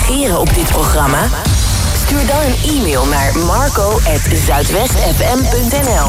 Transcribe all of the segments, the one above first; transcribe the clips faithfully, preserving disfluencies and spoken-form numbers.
reageren op dit programma? Stuur dan een e-mail naar marco at zuidwest f m punt n l.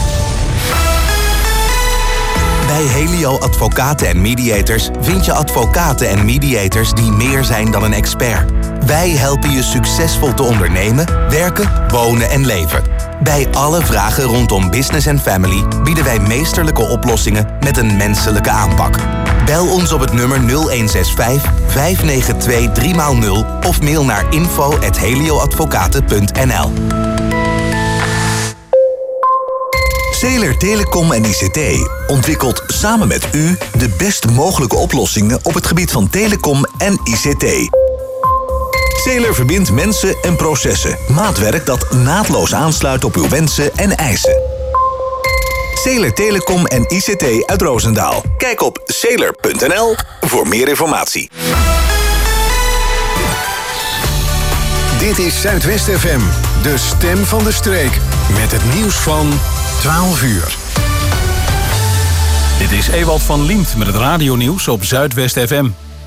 Bij Helio Advocaten en Mediators vind je advocaten en mediators die meer zijn dan een expert. Wij helpen je succesvol te ondernemen, werken, wonen en leven. Bij alle vragen rondom business en family bieden wij meesterlijke oplossingen met een menselijke aanpak. Bel ons op het nummer nul een zes vijf, vijf negen twee, drie nul of mail naar info at helioadvocaten punt n l. Zeeler Telecom en I C T ontwikkelt samen met u de best mogelijke oplossingen op het gebied van telecom en I C T. Zeeler verbindt mensen en processen. Maatwerk dat naadloos aansluit op uw wensen en eisen. Zeeler Telecom en I C T uit Roosendaal. Kijk op zeeler punt n l voor meer informatie. Dit is Zuidwest F M, de stem van de streek. Met het nieuws van twaalf uur. Dit is Ewald van Liemt met het radionieuws op Zuidwest F M.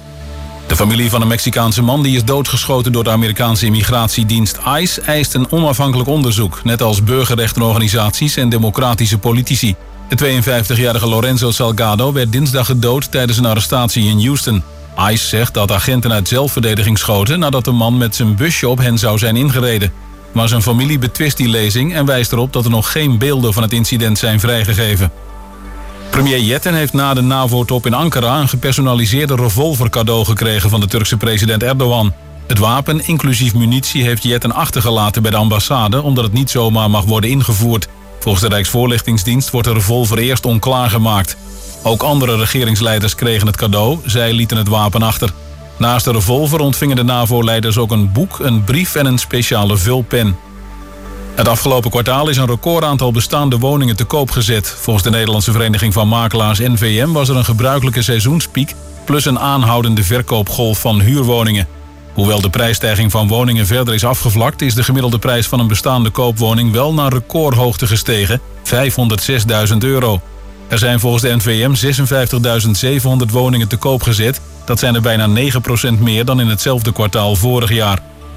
De familie van een Mexicaanse man die is doodgeschoten door de Amerikaanse immigratiedienst ICE eist een onafhankelijk onderzoek, net als burgerrechtenorganisaties en democratische politici. De tweeënvijftigjarige Lorenzo Salgado werd dinsdag gedood tijdens een arrestatie in Houston. ICE zegt dat agenten uit zelfverdediging schoten nadat de man met zijn busje op hen zou zijn ingereden. Maar zijn familie betwist die lezing en wijst erop dat er nog geen beelden van het incident zijn vrijgegeven. Premier Yettin heeft na de NAVO-top in Ankara een gepersonaliseerde revolver cadeau gekregen van de Turkse president Erdogan. Het wapen, inclusief munitie, heeft Yettin achtergelaten bij de ambassade omdat het niet zomaar mag worden ingevoerd. Volgens de Rijksvoorlichtingsdienst wordt de revolver eerst onklaargemaakt. Ook andere regeringsleiders kregen het cadeau, zij lieten het wapen achter. Naast de revolver ontvingen de NAVO-leiders ook een boek, een brief en een speciale vulpen. Het afgelopen kwartaal is een recordaantal bestaande woningen te koop gezet. Volgens de Nederlandse Vereniging van Makelaars N V M was er een gebruikelijke seizoenspiek plus een aanhoudende verkoopgolf van huurwoningen. Hoewel de prijsstijging van woningen verder is afgevlakt, is de gemiddelde prijs van een bestaande koopwoning wel naar recordhoogte gestegen, vijfhonderdzesduizend euro. Er zijn volgens de N V M zesenvijftigduizend zevenhonderd woningen te koop gezet. Dat zijn er bijna negen procent meer dan in hetzelfde kwartaal vorig jaar.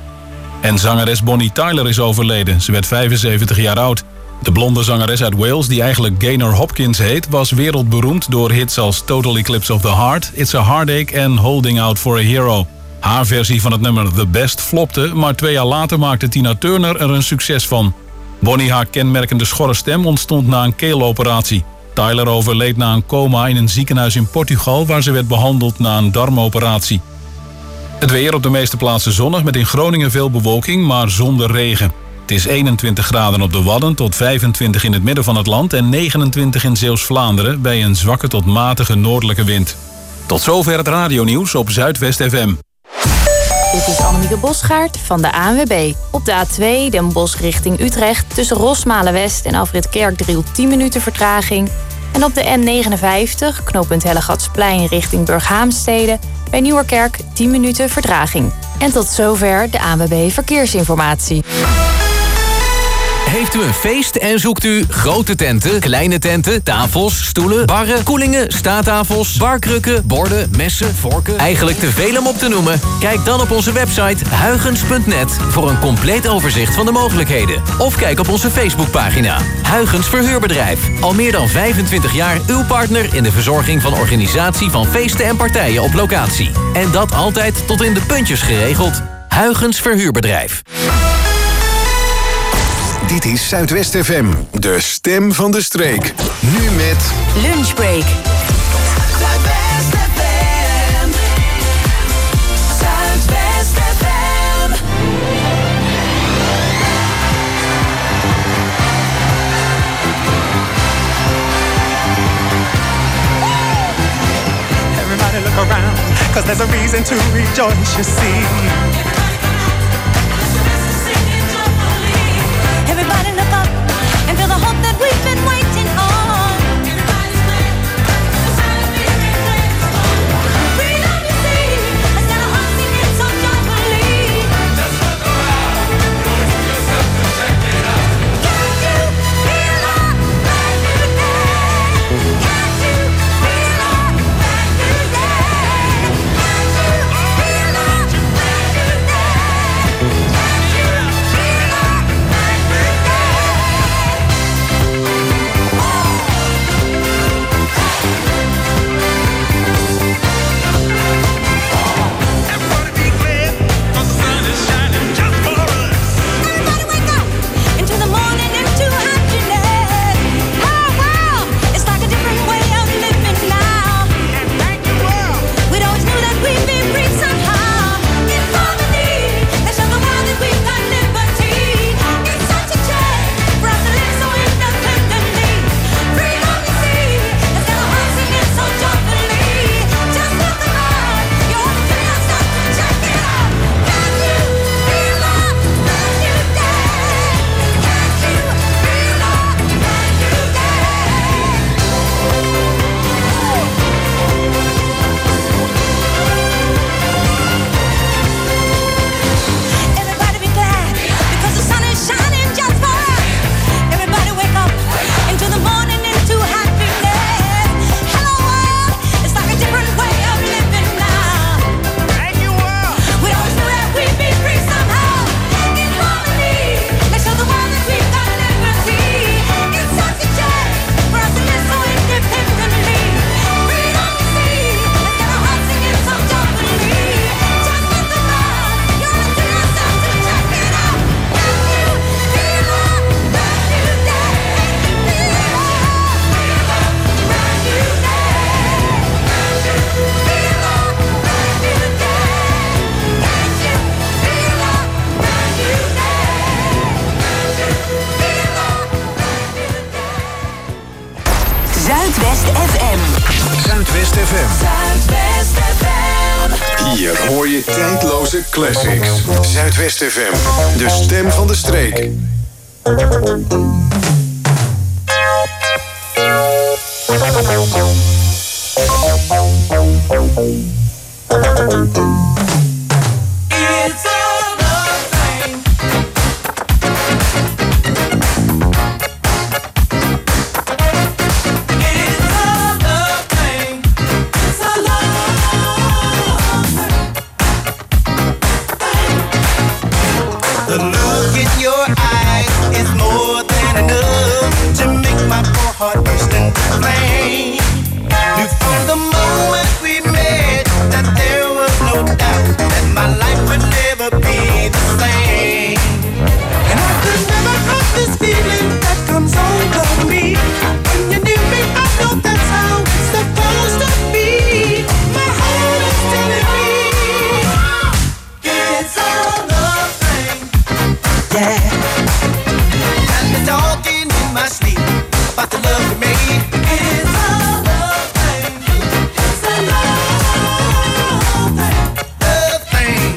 En zangeres Bonnie Tyler is overleden. Ze werd vijfenzeventig jaar oud. De blonde zangeres uit Wales, die eigenlijk Gaynor Hopkins heet, was wereldberoemd door hits als Total Eclipse of the Heart, It's a Heartache en Holding Out for a Hero. Haar versie van het nummer The Best flopte, maar twee jaar later maakte Tina Turner er een succes van. Bonnie, haar kenmerkende schorre stem, ontstond na een keeloperatie. Tyler overleed na een coma in een ziekenhuis in Portugal, waar ze werd behandeld na een darmoperatie. Het weer op de meeste plaatsen zonnig, met in Groningen veel bewolking, maar zonder regen. Het is eenentwintig graden op de Wadden tot vijfentwintig in het midden van het land en negenentwintig in Zeeuws-Vlaanderen bij een zwakke tot matige noordelijke wind. Tot zover het radionieuws op Zuidwest F M. Dit is Annemieke Bosgaard van de A N W B. Op de A twee Den Bosch richting Utrecht tussen Rosmalen-West en Afrit Kerkdriel tien minuten vertraging. En op de N negenenvijftig, knooppunt Hellegatsplein richting Burghaamstede, bij Nieuwerkerk tien minuten vertraging. En tot zover de A N W B Verkeersinformatie. Heeft u een feest en zoekt u grote tenten, kleine tenten, tafels, stoelen, barren, koelingen, staattafels, barkrukken, borden, messen, vorken? Eigenlijk te veel om op te noemen? Kijk dan op onze website huygens punt net voor een compleet overzicht van de mogelijkheden. Of kijk op onze Facebookpagina. Huygens Verhuurbedrijf. Al meer dan vijfentwintig jaar uw partner in de verzorging van organisatie van feesten en partijen op locatie. En dat altijd tot in de puntjes geregeld. Huygens Verhuurbedrijf. Dit is Zuidwest F M, de stem van de streek. Nu met Lunchbreak. Zuidwest F M. Zuidwest F M. Everybody look around, 'cause there's a reason to rejoice, you see. Everybody look up and feel the hope that we've been waiting on. Everybody's playing the sound of being freedom, you see, has got a heart singing so joyfully. Just look around, notice yourself and check it out. Can't you feel a brand new day? Can't you feel a brand new day? Can't you feel a brand new day? Zuidwest F M. Zuidwest F M. Hier hoor je tijdloze classics. Zuidwest F M, de stem van de streek. It's all the thing. It's all the thing. It's a love thing. The look in your eyes is more than enough to make my poor heart burst into flame. Knew from the moment we met that there was no doubt that my life would never be the same. And I could never have this feeling that comes over me. When you're near me, I know that's how it's supposed to be. My heart is telling me it's all the thing. Yeah. And the talking in my sleep about the love we made. It's all the thing. It's a love thing. Love thing.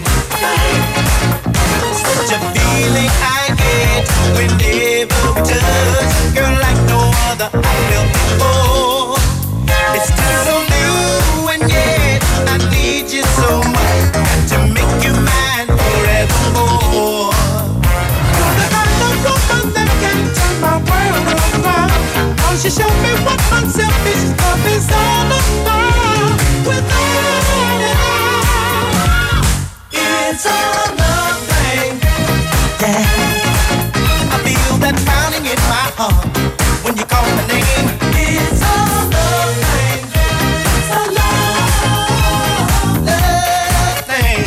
Such a feeling I get whenever we touch. Girl, like no other I felt before. It's still so new and yet I need you so much to make you mine forevermore. You're the kind of woman that can turn my world around. Cause you show me what unselfish love is all about. Without it all, it's all the thing. Yeah, I feel that pounding in my heart when you call my name. It's all the thing. It's a love, love thing.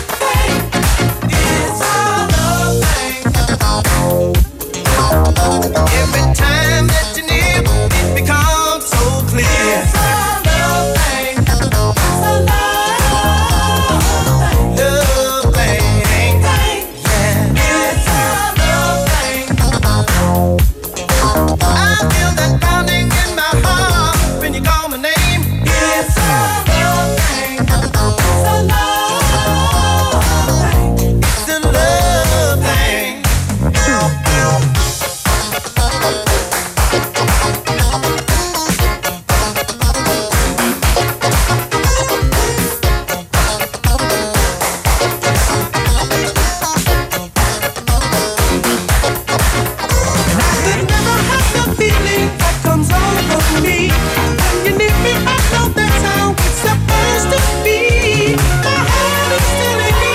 It's all the thing. Every time that you're near, it becomes so clear. It's all the thing. It's a love thing. Love thing. Yeah. It's all the thing. I feel that pounding in my heart when you call my name. It's all the thing. It's a love thing. It's a love thing. Could never have the feeling that comes over me. When you're near me, I know that's how it's supposed to be. My heart is telling me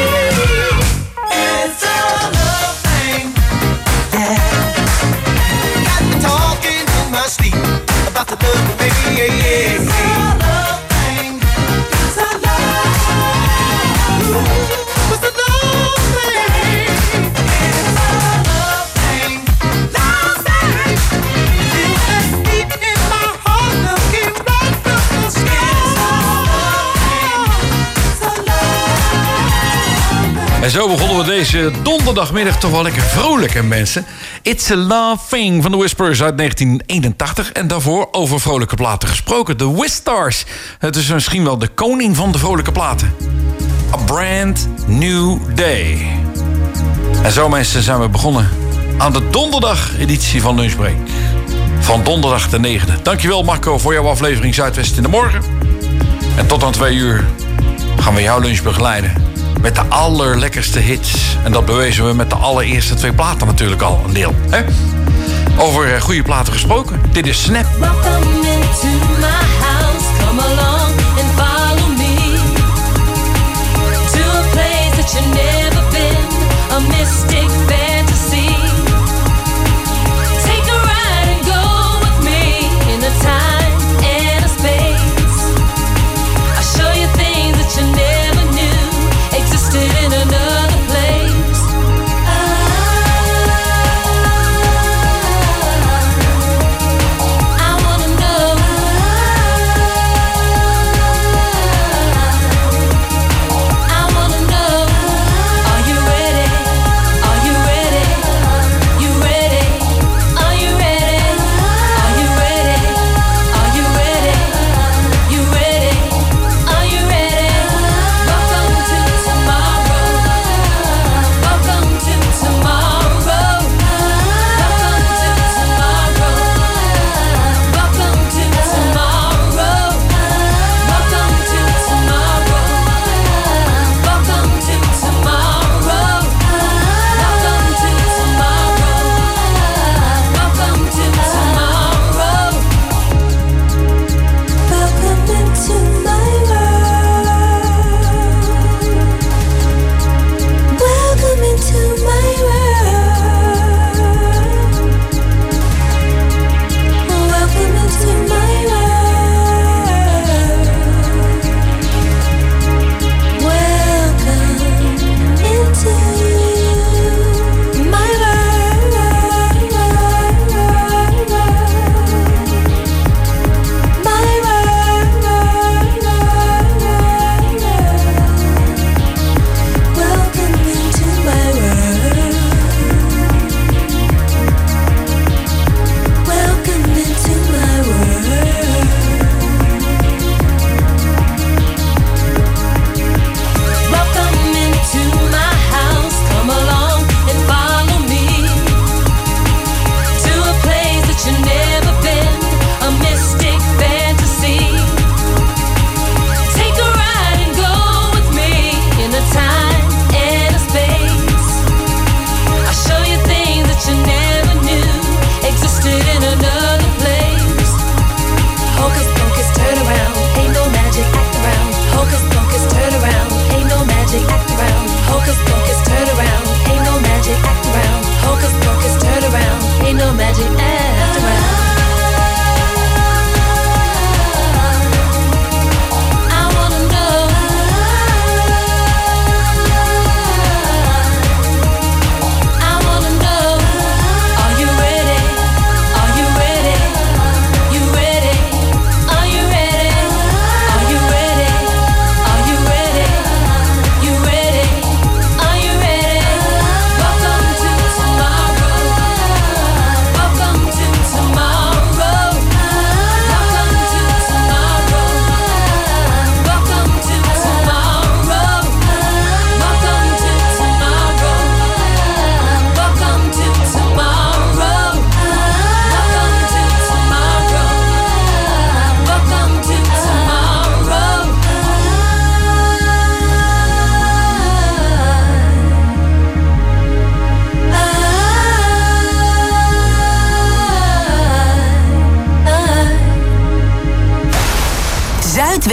it's all love thing. Yeah, got me talking in my sleep about the love we made. Yeah, yeah. It's all love thing. It's a love. What's the love thing? It's all love thing. Love thing. Feel that beat in my heart looking right from the skin. It's all love thing. It's a love thing. En zo begonnen we deze donderdagmiddag toch wel lekker vrolijk, hè mensen. It's a Love Thing van de Whispers uit negentien eenentachtig. En daarvoor over vrolijke platen gesproken. De Whistars. Het is misschien wel de koning van de vrolijke platen. A Brand New Day. En zo mensen zijn we begonnen aan de donderdag-editie van Lunchbreak. Van donderdag de negende. Dankjewel Marco voor jouw aflevering Zuidwest in de morgen. En tot aan twee uur gaan we jouw lunch begeleiden. Met de allerlekkerste hits. En dat bewezen we met de allereerste twee platen natuurlijk al een deel. Hè? Over goede platen gesproken. Dit is Snap. Welcome into my house. Come along and follow me to a place that you've never been. A mystic fantasy. Take a ride and go with me in a time and a space. I'll show you things that you never knew existed in another place. I wanna know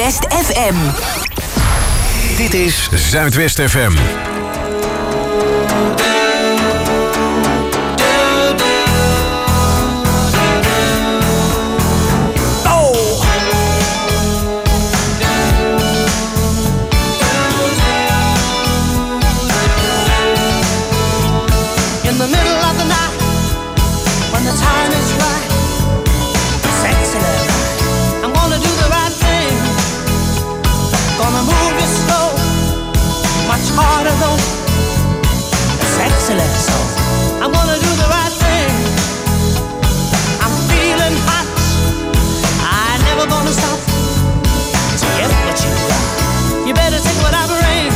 Zuidwest F M. Dit is Zuidwest F M. In the middle of the night, when the time is right, sexy love, I'm gonna do the right thing. Gonna move you slow, much harder though. Sexy love, so I'm gonna do the right thing. I'm feeling hot, I never gonna stop to get what you got. You better take what I bring.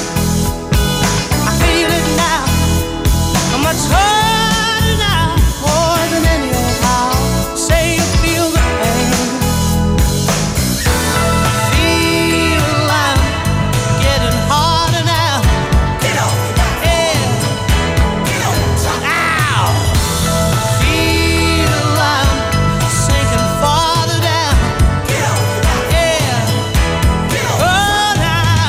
I feel it now. Much harder now, more than any old how. Say you feel the pain. Feel I'm getting harder now. Get on, yeah. Get on, now. Feel I'm sinking farther down. Get on, yeah. Get on, oh now.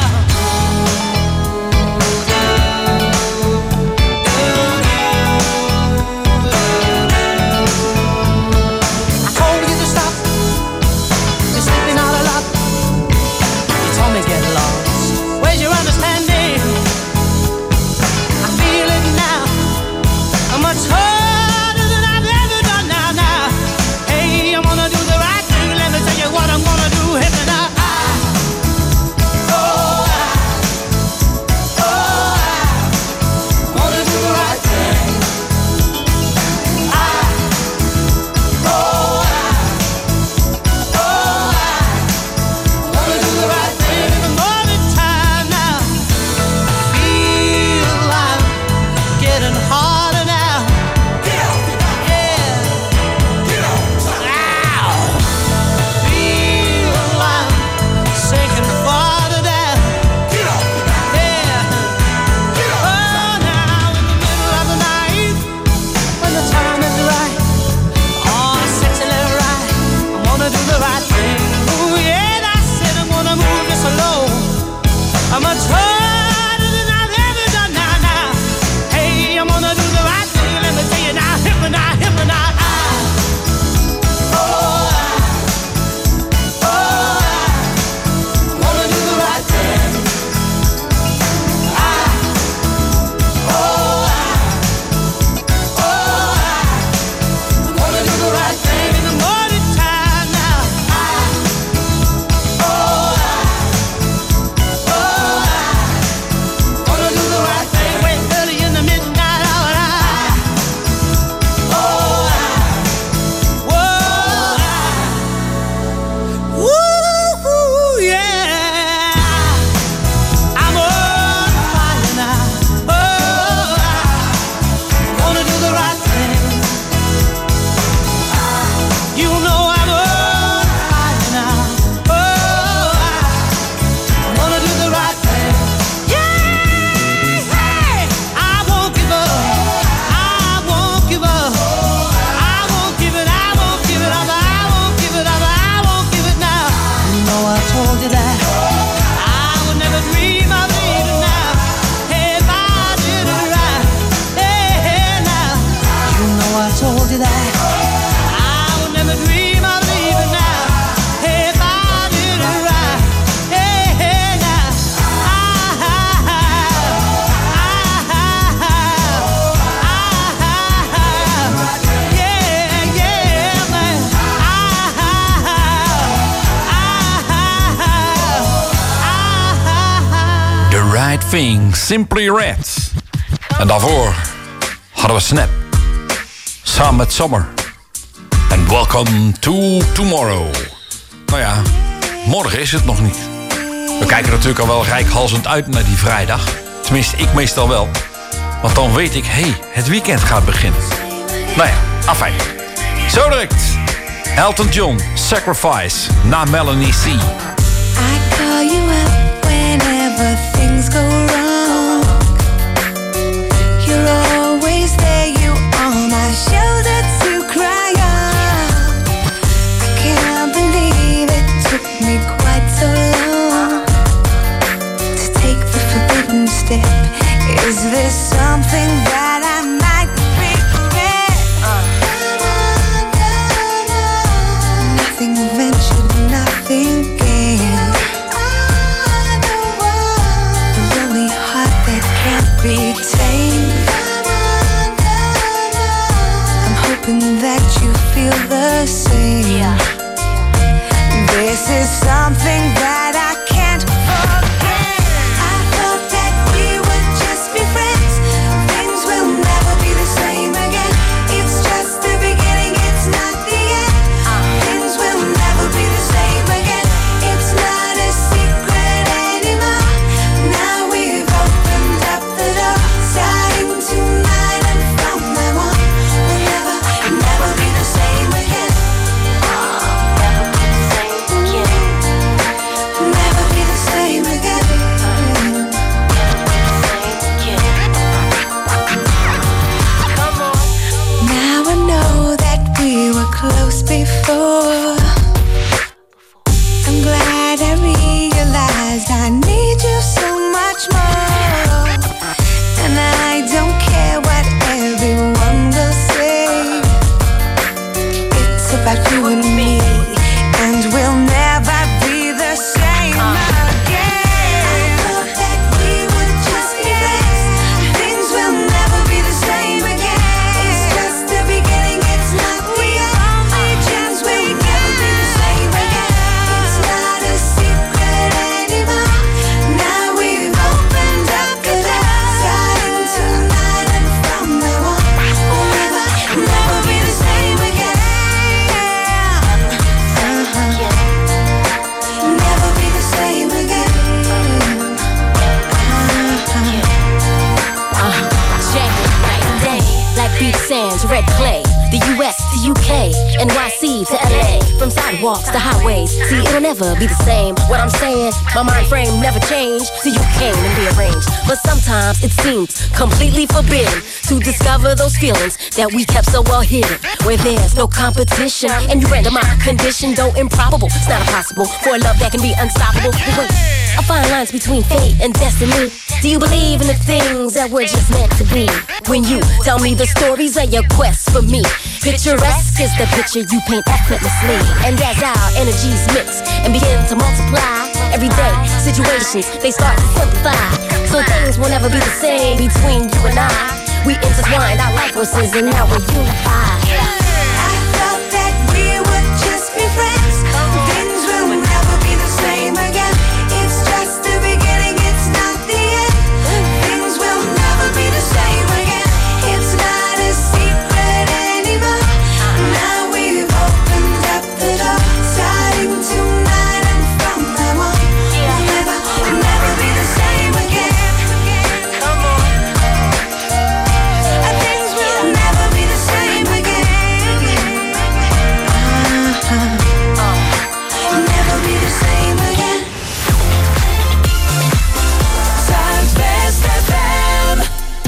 Thing, Simply Red. En daarvoor hadden we Snap. Samen met Summer. En Welcome to Tomorrow. Nou ja, morgen is het nog niet. We kijken natuurlijk al wel reikhalzend uit naar die vrijdag. Tenminste, ik meestal wel. Want dan weet ik, hé, hey, het weekend gaat beginnen. Nou ja, afijn. Zo direct. Elton John, Sacrifice, na Melanie C. I call you up whenever things go wrong. You're always there, you are my shoulder to cry on. I can't believe it took me quite so long. Is this something that I might regret? Nothing ventured, nothing gained. A lonely heart that can't be tamed. I'm hoping that you feel the same. This is something that I can't forget. I thought that we would just be friends. Things will never be the same again. It's just the beginning, it's not the end. Things will never be the same again. It's not a secret anymore. Now we've opened up the door. Starting tonight and from now on, we'll never, never be the same again. Never be the same again. Now I know that we were close before. I'm glad I realized I need you so much more. And I don't care what everyone will say. It's about you and me, and we'll never be the same again. I thought that we would just be friends. Things will never be the same again. It's just the beginning, it's not the only chance. We'll never be the same again. It's not a secret anymore. Now we've opened up the door. Starting tonight and from now on, we'll never, never be the same again. Uh-huh. Never be the same again. Check it, night and day. Black beach sands, red clay. The U S to U K, N Y C to L A. From sidewalks to highways. See, it'll never be the same. What I'm saying, my mind frame never changed. So you came and rearranged. But sometimes it seems completely forbidden to discover those feelings that we kept so well hidden. Where there's no competition, and you render my condition, though improbable. It's not impossible for a love that can be unstoppable. But wait, I find lines between fate and destiny. Do you believe in the things that were just meant to be? When you tell me the stories of your quest for me, picturesque is the picture you paint effortlessly. And as our energies mix and begin to multiply, everyday situations, they start to simplify. So things will never be the same between you and I. We intertwined our life forces and now we're unified. I thought that we would just be friends. Things will never be the same again. It's just the beginning, it's not the end. Things will never be the same again. It's not a secret anymore. Now we've opened up the door. Starting tonight and from now on, we'll never, never be the same again. Come on. Things will never be the same again. Uh-huh. Never be the same again. Zuidwest F M.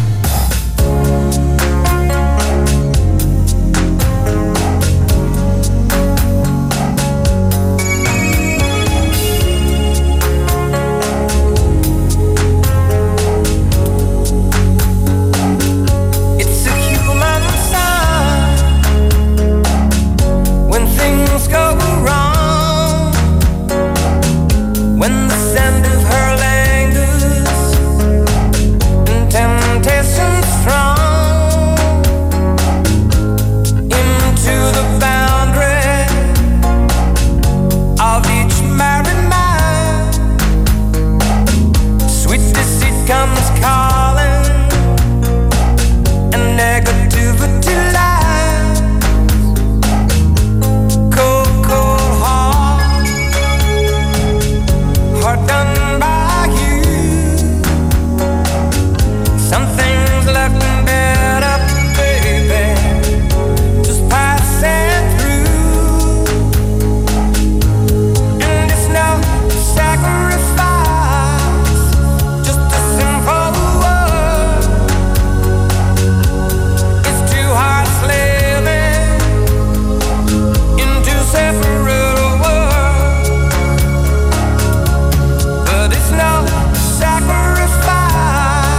It's a human sign when things go wrong, when the scent of her lingers and temptation strong into the boundary of each married man. Sweet deceit comes calling, and negativity lies. Cold, cold heart, heart done by you. Some things left better, baby, just passing through. And it's no sacrifice, just a simple word. It's two hearts living in two separate worlds. But it's no sacrifice,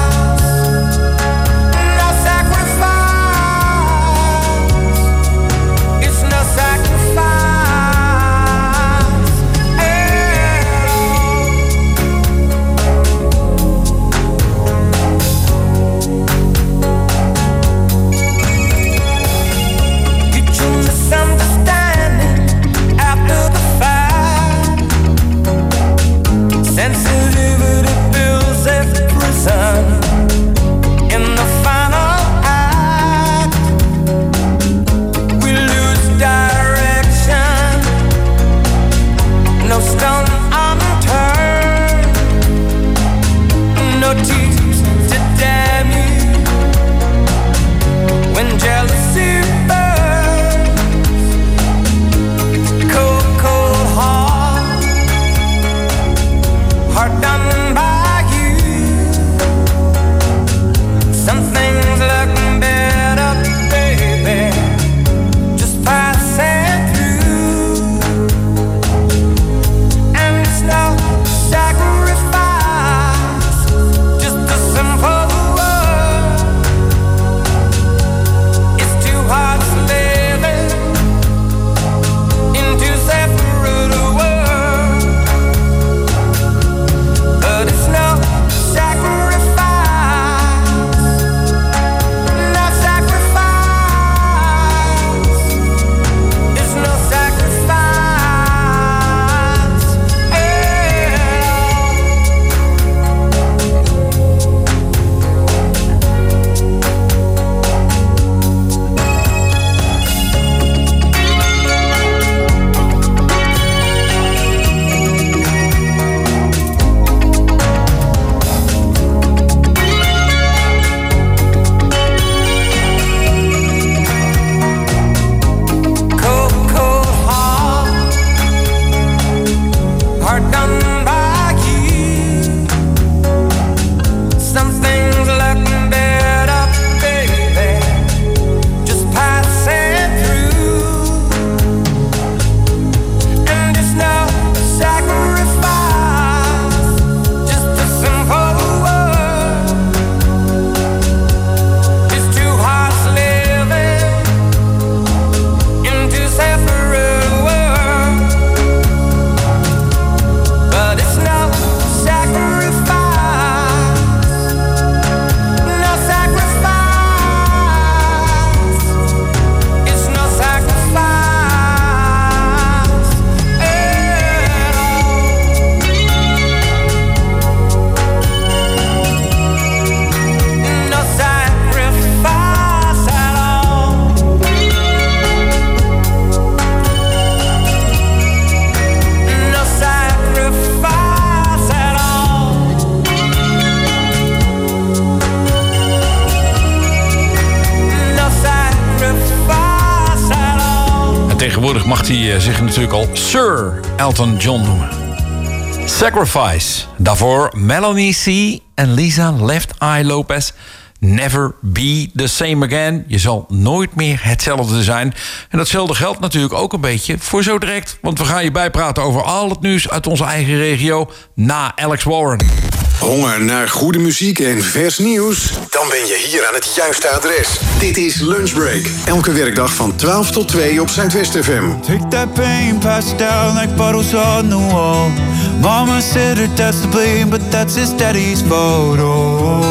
mag hij uh, zich natuurlijk al Sir Elton John noemen. Sacrifice. Daarvoor Melanie C. en Lisa Left Eye Lopez. Never be the same again. Je zal nooit meer hetzelfde zijn. En datzelfde geldt natuurlijk ook een beetje voor zo direct. Want we gaan je bijpraten over al het nieuws uit onze eigen regio na Alex Warren. Honger naar goede muziek en vers nieuws? Dan ben je hier aan het juiste adres. Dit is Lunchbreak. Elke werkdag van twaalf tot twee op Zuidwest F M. Take that pain, pass it down like bottles on the wall. Mama said her dad's to blame, but that's his daddy's photo.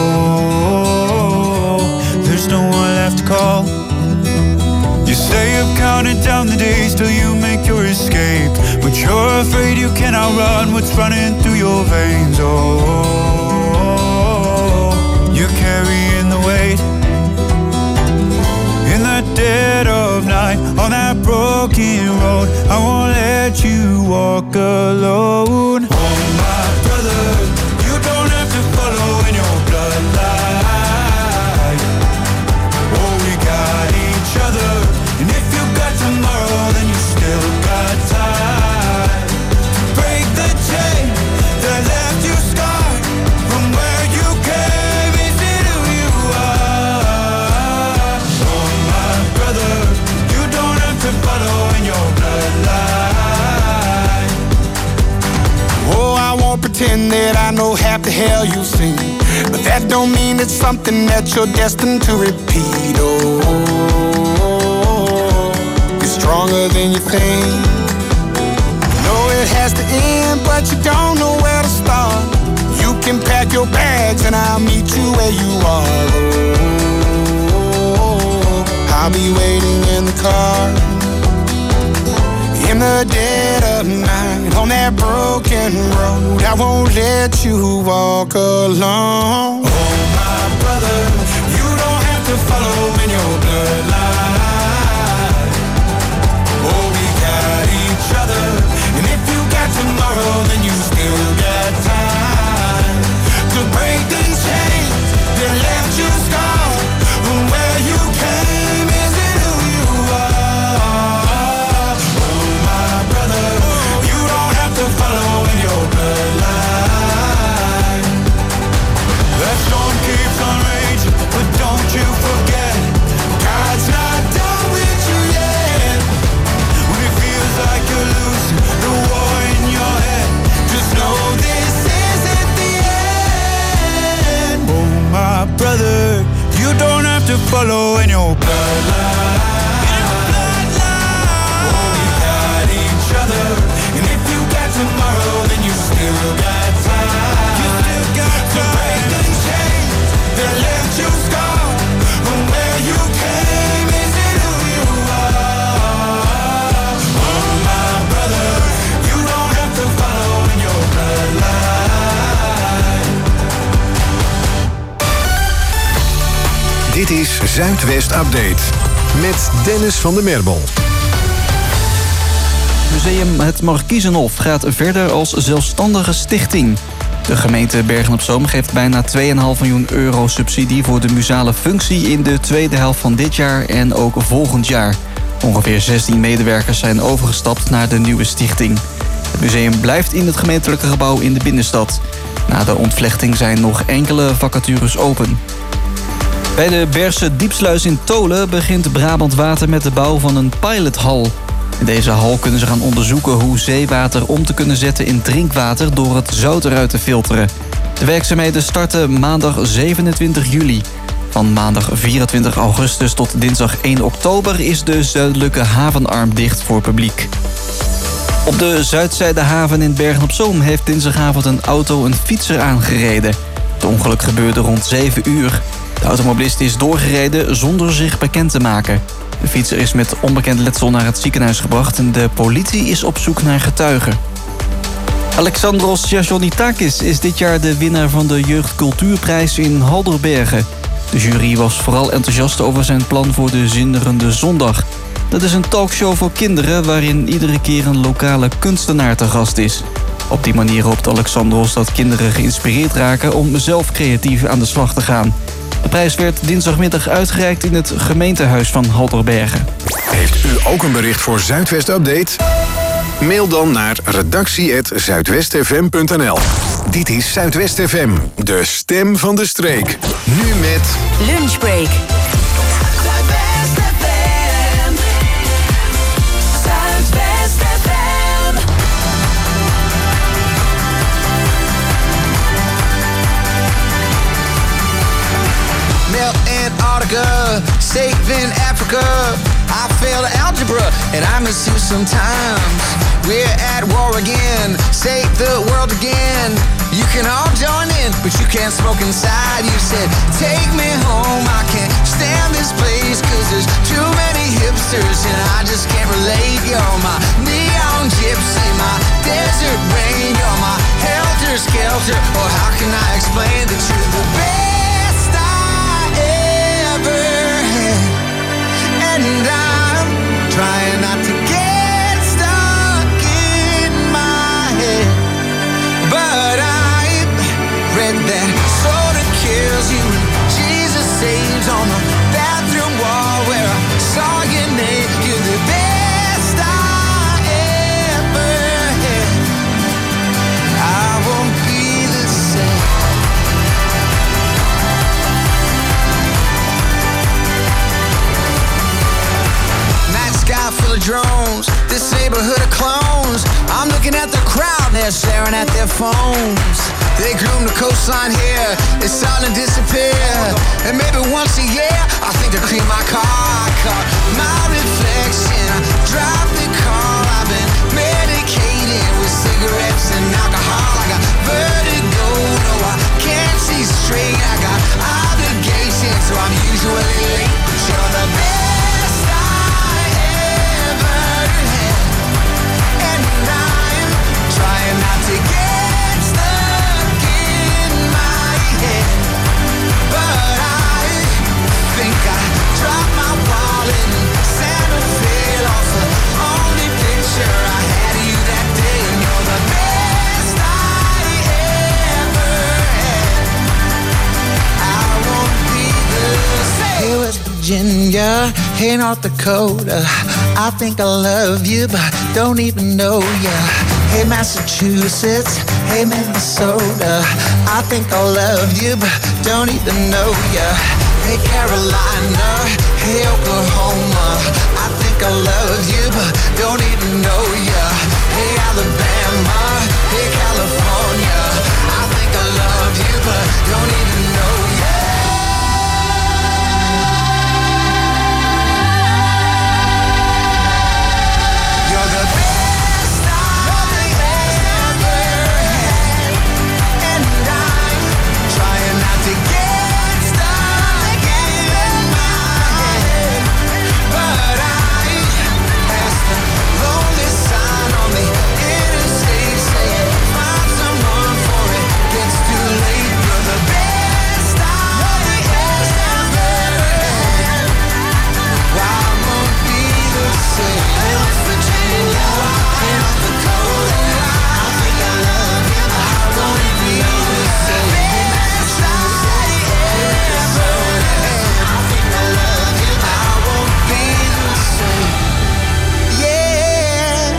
There's no one left to call. You say you've counted down the days till you make your escape, but you're afraid you cannot run what's running through your veins. Oh, you're carrying the weight in the dead of night on that broken road. I won't let you walk alone. Oh, my brother, you don't have to follow in your bloodline. Oh, we got each other. And if you got tomorrow, then you still got time to break the chain that left you scarred from where you came. Is it who you are? Oh, my brother, you don't have to follow in your bloodline. Oh, I won't pretend that I know half the hell you've seen, but that don't mean it's something that you're destined to repeat. Oh, stronger than you think. You know it has to end, but you don't know where to start. You can pack your bags and I'll meet you where you are. Oh, I'll be waiting in the car in the dead of night on that broken road. I won't let you walk alone. Oh, my brother, you don't have to follow in your bloodline. And if you got tomorrow, then you still got time to break the chains that left you scarred from where you came. Is it who you are? Oh, my brother, you don't have to follow in your bloodline. That storm keeps on raging, but don't you forget, God's not done with you yet. When it feels like you're losing the war in your head, just know this isn't the end. Oh, my brother, you don't have to follow in your bloodline. Oh, we got each other, and if you got tomorrow, then you still got time. You still got to break the chains that left you scarred from where you came. Is it who you are? Oh, my brother, you don't have to follow in your bloodline. Dit is Zuidwest Update met Dennis van der Merbel. Museum Het Markiezenhof gaat verder als zelfstandige stichting. De gemeente Bergen-op-Zoom geeft bijna twee komma vijf miljoen euro subsidie voor de museale functie in de tweede helft van dit jaar en ook volgend jaar. Ongeveer zestien medewerkers zijn overgestapt naar de nieuwe stichting. Het museum blijft in het gemeentelijke gebouw in de binnenstad. Na de ontvlechting zijn nog enkele vacatures open. Bij de Bergse Diepsluis in Tolen begint Brabant Water met de bouw van een pilothal. In deze hal kunnen ze gaan onderzoeken hoe zeewater om te kunnen zetten in drinkwater door het zout eruit te filteren. De werkzaamheden starten maandag zevenentwintig juli. Van maandag vierentwintig augustus tot dinsdag één oktober is de zuidelijke havenarm dicht voor publiek. Op de Zuidzijdehaven in Bergen-op-Zoom heeft dinsdagavond een auto een fietser aangereden. Het ongeluk gebeurde rond zeven uur. De automobilist is doorgereden zonder zich bekend te maken. De fietser is met onbekend letsel naar het ziekenhuis gebracht en de politie is op zoek naar getuigen. Alexandros Tsatsonitakis is dit jaar de winnaar van de Jeugdcultuurprijs in Halderbergen. De jury was vooral enthousiast over zijn plan voor de Zinderende Zondag. Dat is een talkshow voor kinderen waarin iedere keer een lokale kunstenaar te gast is. Op die manier hoopt Alexandros dat kinderen geïnspireerd raken om zelf creatief aan de slag te gaan. De prijs werd dinsdagmiddag uitgereikt in het gemeentehuis van Halderbergen. Heeft u ook een bericht voor Zuidwest Update? Mail dan naar redactie apenstaartje zuidwest f m punt n l. Dit is Zuidwest F M, de stem van de streek. Nu met Lunchbreak. Melt Antarctica, safe in Africa. I failed algebra and I miss you sometimes. We're at war again, save the world again. You can all join in, but you can't smoke inside. You said, take me home, I can't stand this place, cause there's too many hipsters and I just can't relate. You're my neon gypsy, my desert rain. You're my helter-skelter, or how can I explain that you're the best I ever had? And I'm trying not to get stuck in my head, but I read that soda kills you and Jesus saves on the bathroom wall where I saw your name. You're the best I ever had. I won't be the same. Night sky full of drones, this neighborhood of clones. I'm looking at the crowd, they're staring at their phones. They groom the coastline here, it's starting to disappear. And maybe once a year, I think to clean my car. I caught my reflection, I drive the car. I've been medicated with cigarettes and alcohol. I got vertigo, no I can't see straight. I got obligations, so I'm usually late. But you're the best I ever had. And I'm trying not to get stuck in my head, but I think I dropped my wallet and Santa fell off the only picture I had of you that day. And you're the best I ever had. I won't be the same. Hey West Virginia, hey North Dakota, I think I love you but don't even know ya. Hey Massachusetts, hey Minnesota, I think I love you but don't even know ya. Hey Carolina, hey Oklahoma, I think I love you but don't even know ya. Hey Alabama, hey California, I think I love you but don't even know ya. You're the best I ever had, and I'm trying not to get stuck in my head, but I passed the lonely sign on the interstate saying, find someone for it gets too late. You're the best I ever had. Why won't be the same? West Virginia, North Dakota, I think I love you, but I won't be the same. Best I ever had. I think I love you, but I won't be the same. Yeah,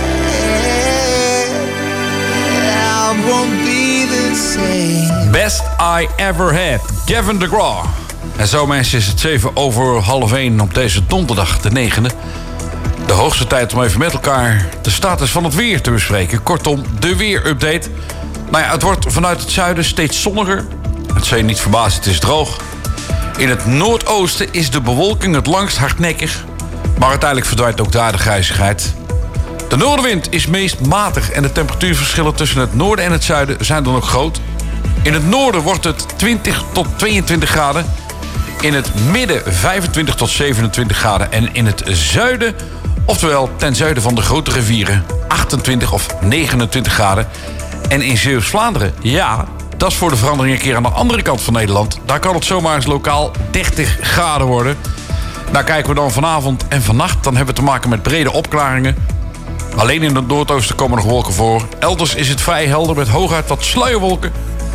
I won't be the same. Best I Ever Had, Gavin DeGraw. En zo mensen is het zeven over half één op deze donderdag de negende. De hoogste tijd om even met elkaar de status van het weer te bespreken. Kortom, de weerupdate. Nou ja, het wordt vanuit het zuiden steeds zonniger. Het zal je niet verbazen, het is droog. In het noordoosten is de bewolking het langst hardnekkig. Maar uiteindelijk verdwijnt ook daar de grijzigheid. De noordenwind is meest matig en de temperatuurverschillen tussen het noorden en het zuiden zijn dan ook groot. In het noorden wordt het twintig tot tweeëntwintig graden. In het midden vijfentwintig tot zevenentwintig graden. En in het zuiden, oftewel ten zuiden van de grote rivieren, achtentwintig of negenentwintig graden. En in Zeeuws-Vlaanderen, ja, dat is voor de verandering een keer aan de andere kant van Nederland. Daar kan het zomaar eens lokaal dertig graden worden. Daar kijken we dan vanavond en vannacht. Dan hebben we te maken met brede opklaringen. Alleen in het noordoosten komen nog wolken voor. Elders is het vrij helder met hooguit wat sluierwolken.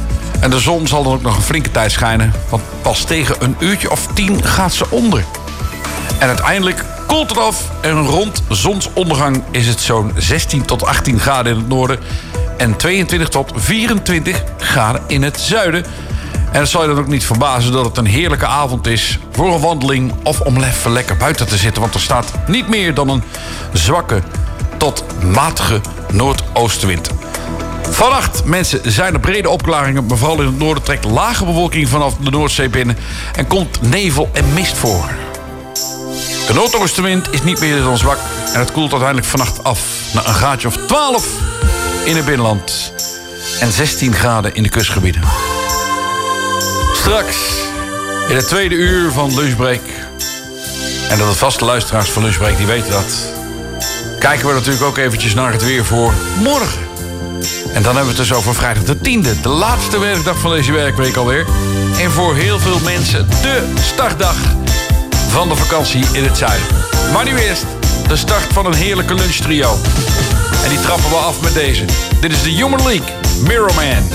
En de zon zal dan ook nog een flinke tijd schijnen. Want pas tegen een uurtje of tien gaat ze onder. En uiteindelijk koelt het af. En rond zonsondergang is het zo'n zestien tot achttien graden in het noorden. En tweeëntwintig tot vierentwintig graden in het zuiden. En het zal je dan ook niet verbazen dat het een heerlijke avond is voor een wandeling of om even lekker buiten te zitten. Want er staat niet meer dan een zwakke tot matige noordoostenwind. Vannacht, mensen, zijn er brede opklaringen. Maar vooral in het noorden trekt lage bewolking vanaf de Noordzee binnen. En komt nevel en mist voor. De noordoostenwind is niet meer dan zwak. En het koelt uiteindelijk vannacht af naar een graadje of twaalf in het binnenland. En zestien graden in de kustgebieden. Straks, in het tweede uur van Lunchbreak. En dat de vaste luisteraars van Lunchbreak, die weten dat. Kijken we natuurlijk ook eventjes naar het weer voor morgen. En dan hebben we het dus over vrijdag de tiende. De laatste werkdag van deze werkweek alweer. En voor heel veel mensen de startdag van de vakantie in het zuiden. Maar nu eerst de start van een heerlijke lunchtrio. En die trappen we af met deze. Dit is de Human League, Mirror Man.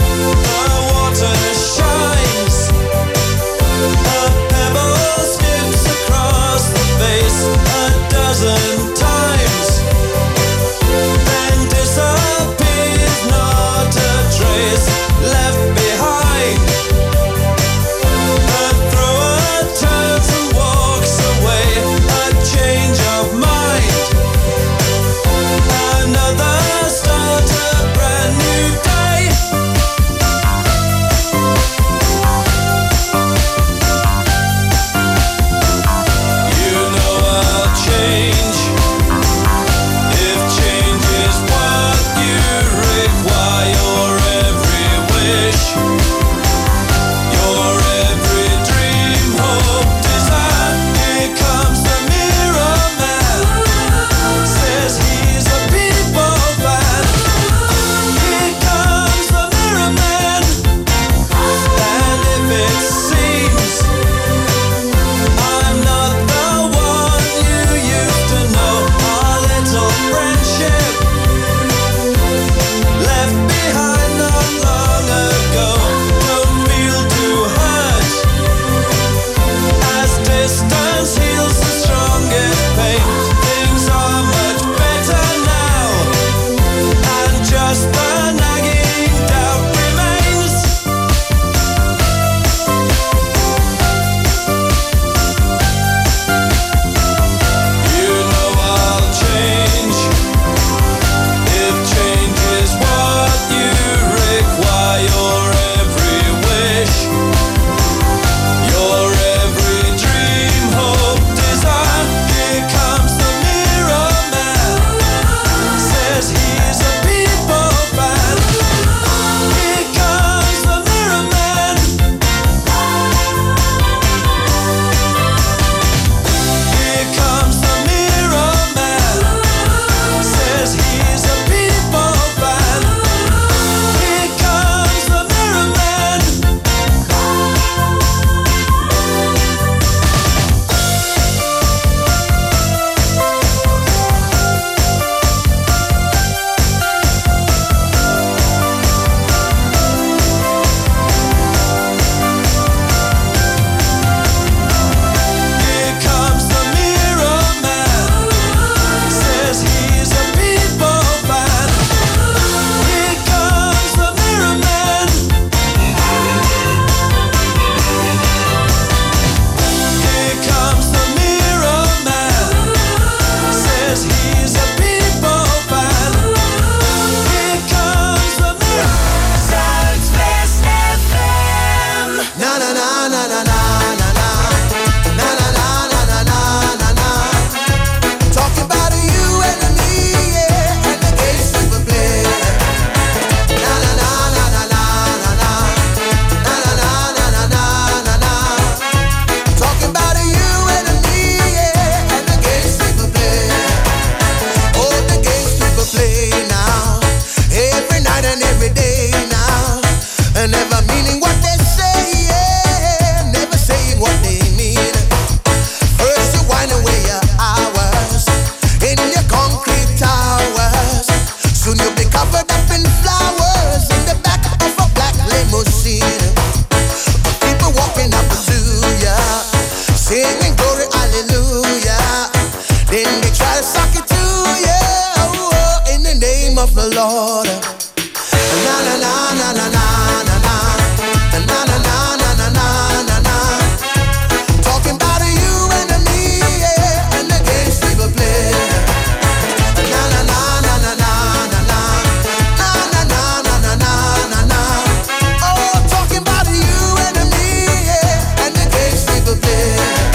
Florida. Na na na na na na na na na na na na na na na na. Talking about you and me, yeah, and the games people play. Na na na na na na na na na na na na na na na. Oh, talking about you and me, yeah, and the games people play.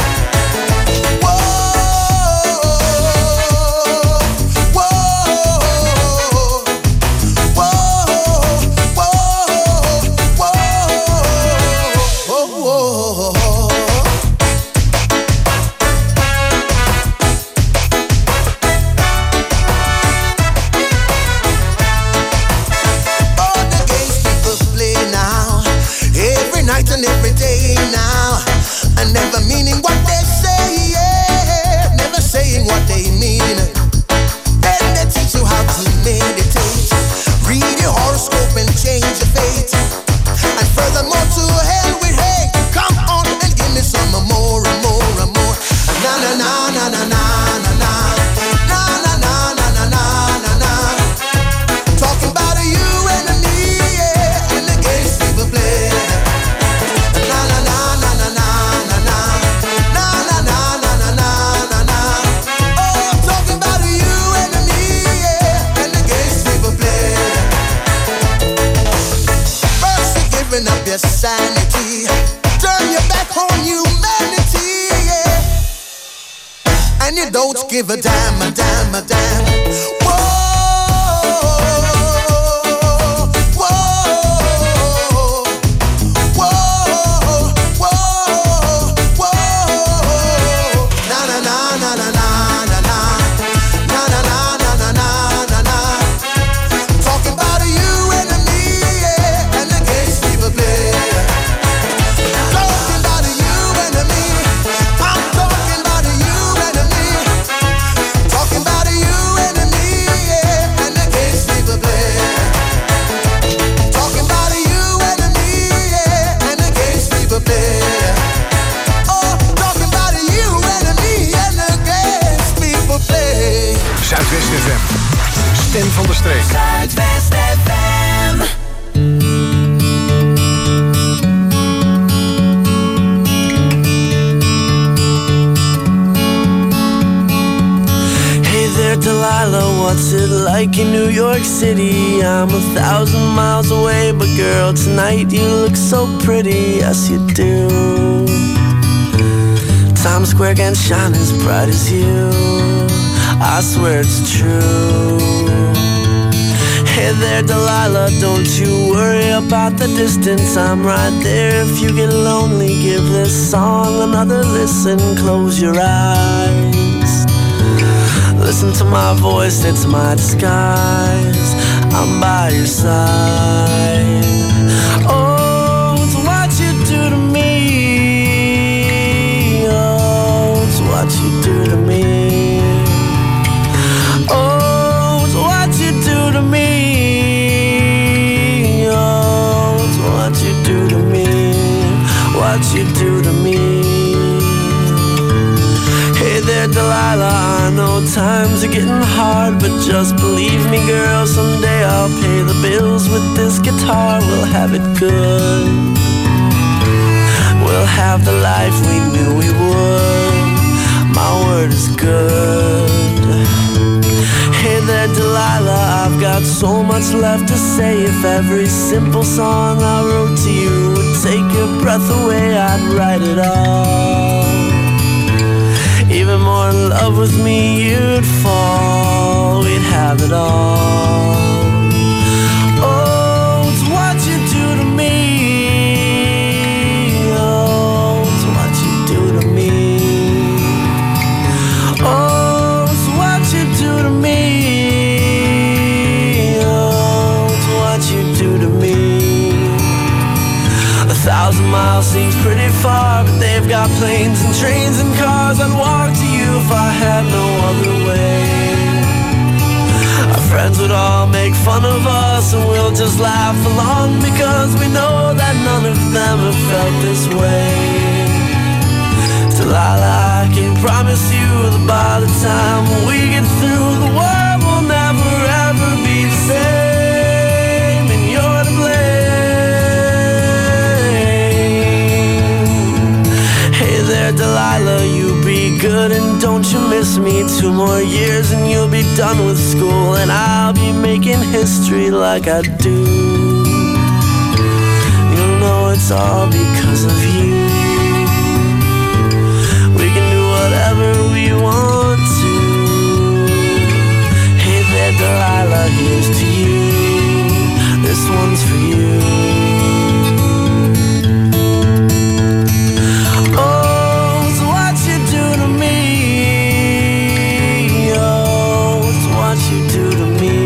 And every day now, and never meaning what they say, yeah, never saying what they mean. Then they teach you how to meditate, read your horoscope and change your fate. And furthermore, to hell with hate. Come on and give me some more and more and more. Na na na na na na na na na na na na na na na na. Talking about you and me, yeah, and the games people play. Up your sanity, turn your back on humanity, yeah. And you don't give a damn, a damn, a damn. Whoa, whoa, whoa, whoa, whoa. Na na na na na na na na na na na na na na na. Talking about you and me, yeah, and the games people play. Talking about you and me. I'm talking about you and me. Talking about you and me, yeah, and the games people play. Talking about you and me, yeah, and the games people play. Oh, talking about you and me, and the games people play. Zuidwest F M. Stem van de streek. Zuidwest F M. Hey there, Delilah, what's it like in New York City? I'm a thousand miles away, but girl, tonight you look so pretty, yes you do. Times Square can't shine as bright as you, I swear it's true. Hey there, Delilah, don't you worry about the distance, I'm right there. If you get lonely, give this song another listen. Close your eyes, listen to my voice, it's my disguise. I'm by your side. Oh, it's what you do to me. Oh, it's what you do to me. Oh, it's what you do to me. Oh, it's what you do to me. What you do to me. Hey there, Delilah, I know times are getting hard, but just believe me, girl, someday I'll pay the bills with this guitar. We'll have it good. We'll have the life we knew we would. My word is good. Hey there, Delilah, I've got so much left to say. If every simple song I wrote to you would take your breath away, I'd write it all. Even more in love with me, you'd fall. We'd have it all. Oh, it's what you do to me. Oh, it's what you do to me. Oh, it's what you do to me. Oh, it's what you do to me. A thousand miles seems pretty far, but they've got planes and trains and cars. I'd walk to you if I had no other way. Our friends would all make fun of us, and we'll just laugh along, because we know that none of them have felt this way. Delilah, I can promise you that by the time we get through, the world will never ever be the same. Delilah, you be good and don't you miss me. Two more years and you'll be done with school, and I'll be making history like I do. You know it's all because of you. We can do whatever we want to. Hey there, Delilah, here's to you. This one's for you. Oh, it's what you do to me. Oh, it's what you do to me.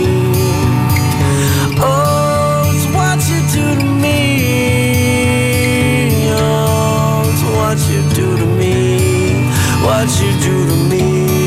Oh, it's what you do to me. Oh, it's what you do to me. What you do to me.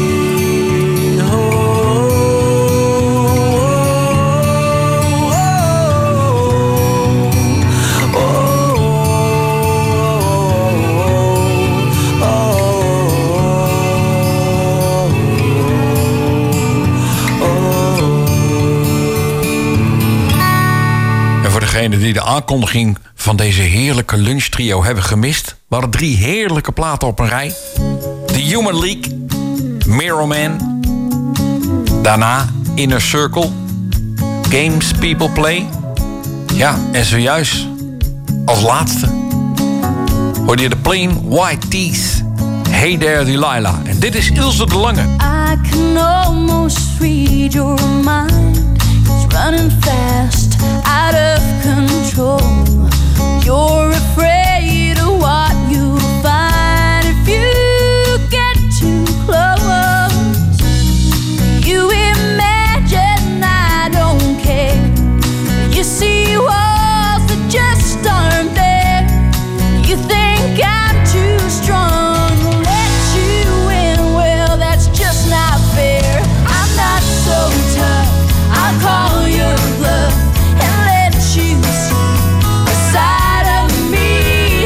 Degenen die de aankondiging van deze heerlijke lunchtrio hebben gemist, waren drie heerlijke platen op een rij. The Human League, Mirror Man, daarna Inner Circle, Games People Play. Ja, en zojuist als laatste hoorde je de Plain White Tees, Hey There Delilah. En dit is Ilse de Lange. I can almost read your mind. It's running fast, out of control. You're afraid of what you'll find if you get too close. You imagine I don't care. You see walls that just aren't there. You think I'm too strong to let you in. Well, that's just not fair. I'm not so tough. I'll call your bluff and let you see a side of me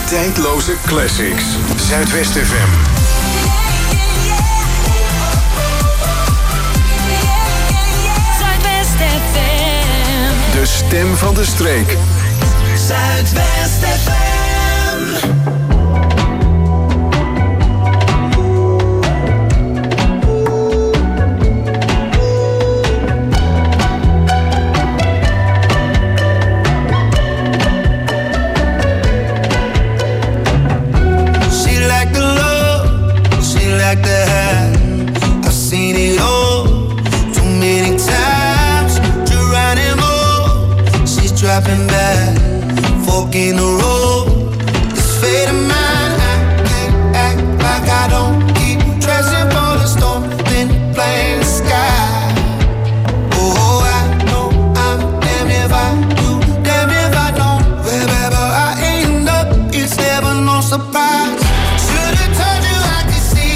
Tijdloze classics. Zuidwest F M. Zuidwest F M. De stem van de streek. Zuidwest F M. Like the high, I've seen it all too many times. Geronimo, she's dropping back, fork in the road. This fate of mine, I can't act like I don't keep dressing for the storm, then playing the sky. Oh, I know I'm damned if I do, damned if I don't. Wherever I end up, it's never no surprise. Should've told you I could see.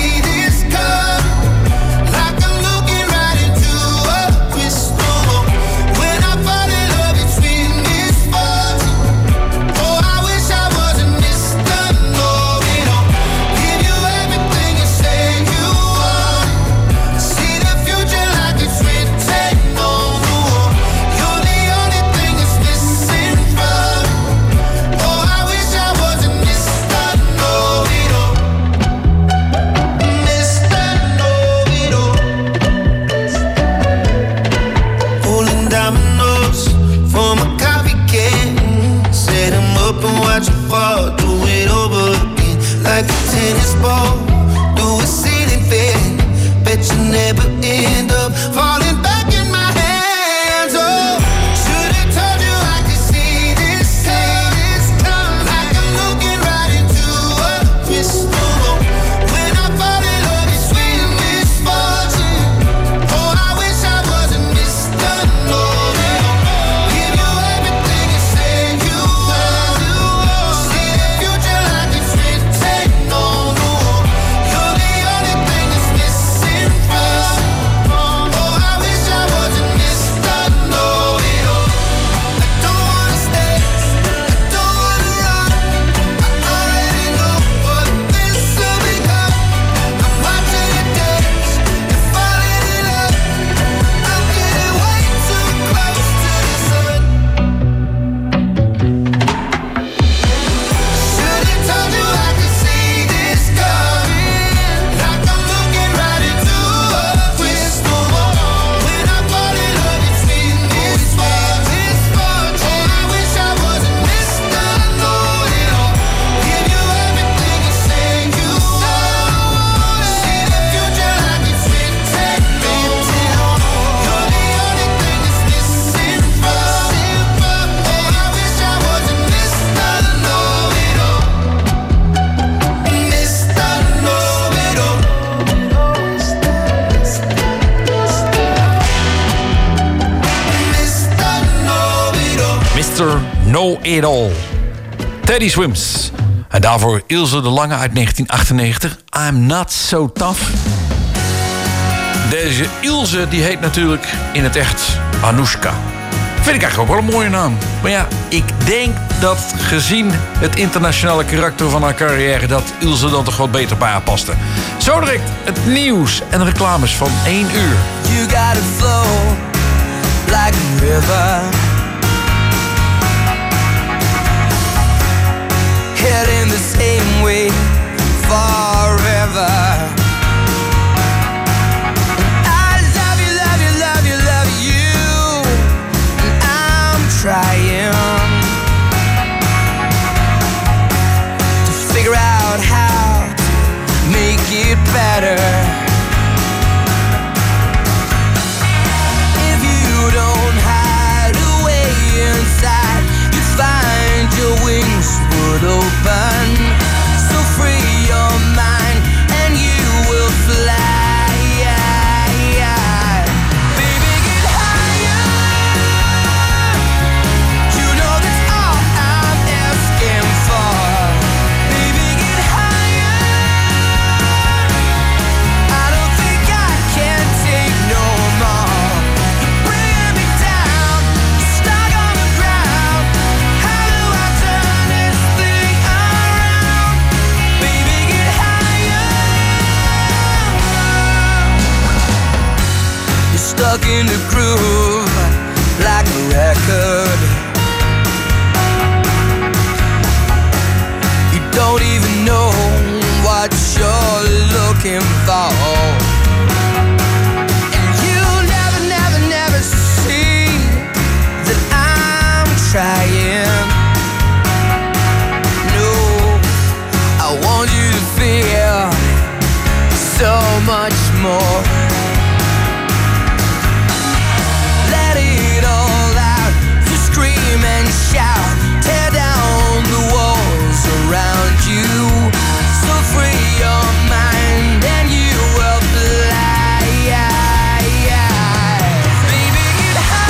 Watch it fall, do it over again. Like a tennis ball, do a ceiling fan. Bet you never end up falling back in my hands. Oh, should've told you I could see this come. Like I'm looking right into a crystal ball. When I fall in love, it's sweet misfortune. Oh, I wish I wasn't Mister Know-It-All. Give you everything and say you are. See the future like it's written on the wall. You're the only thing that's missing from. Oh, I wish I wasn't Mister Know-It-All. I don't wanna stay, I don't wanna run. I already know what this will become. I'm watching you dance and falling in love. I'm getting way too close to the sun. Should've told you I could see this coming. Like I'm looking right into a crystal ball. When I fall in love, it's sweet misfortune. Oh, I wish I wasn't Mister Know-It-All. Give you everything and say you are. See the future like it's written on the wall. You're the only thing that's missing from. Oh, I wish I wasn't Mister Know-It-All. Mister Know-It-All. Mister Know-It-All. Mister Know-It-All. Teddy Swims. En daarvoor Ilse de Lange uit negentien achtennegentig. I'm Not So Tough. Deze Ilse die heet natuurlijk in het echt Anoushka. Vind ik eigenlijk ook wel een mooie naam. Maar ja, ik denk dat gezien het internationale karakter van haar carrière... dat Ilse dan toch wat beter bij haar paste. Zo direct het nieuws en reclames van één uur. You gotta flow like a river. Heading the same way forever. I love you, love you, love you, love you. And I'm trying to figure out how to make it better. If you don't hide in the groove like a record.